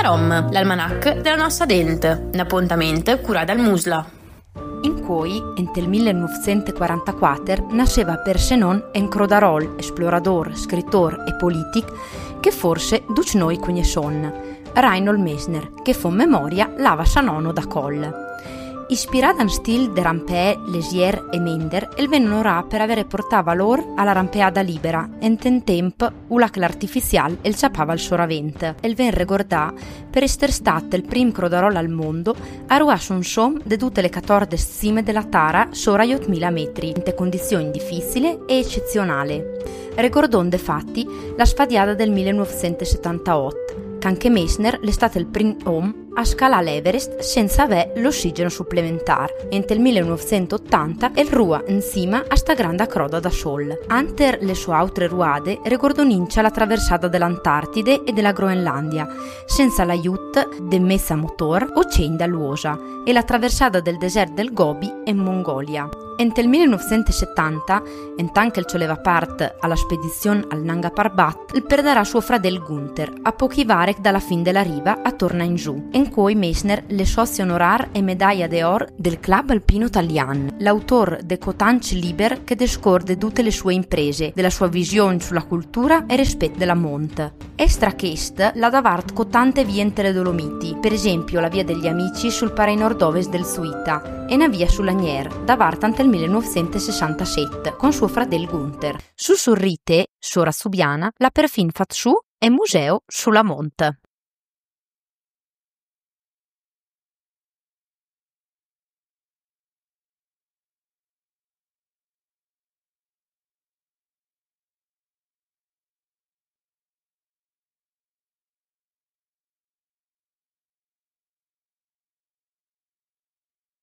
Rom, l'almanacche della nostra dente, un appuntamento curato dal Musla. In cui, nel 1944, nasceva per se non un crodarol, esplorador, scrittor e politic che forse duc noi conoscion, Reinhold Messner, che fu memoria lava sa nono da Coll. Ispirata in stil de rampee, lesier e mender, el ven onorà per avere portava loro alla rampeada libera, en temp ula che l'artificial el ciapava il soravent. El ven regordà per essere stato il prim crodarol al mondo a ruas un som de tutte le 14 cime della Tara sopra gli 8.000 metri, in condizioni difficili e eccezionali. Ricordò de fatti la sfadiada del 1978, che anche Messner è stato il primo uomo a scalare l'Everest senza avere l'ossigeno supplementare. E nel 1980 il rua in cima a sta grande croda da sol. Anter le sue altre ruade ricordonincia la traversata dell'Antartide e della Groenlandia, senza l'aiuto de messa motor o chain dall'uosa, e la traversata del deserto del Gobi in Mongolia. E nel 1970, intanto il soleva parte alla spedizione al Nanga Parbat, il perderà suo fratello Gunther, a pochi varec dalla fin della riva a torna in giù, in cui Messner le socio onorar e medaglia d'or del Club Alpino Italian, l'autor de Cotanch Liber che descorde tutte le sue imprese, della sua visione sulla cultura e rispetto della monte. Estra chest la davart cotante vie entre Dolomiti, per esempio la via degli Amici sul parei nord-ovest del Suita, e una via sull'Agnier, davart ante il 1967, con suo fratello Gunther. Su Sorrite, sora Subiana, la perfin fat su e museo sulla monte.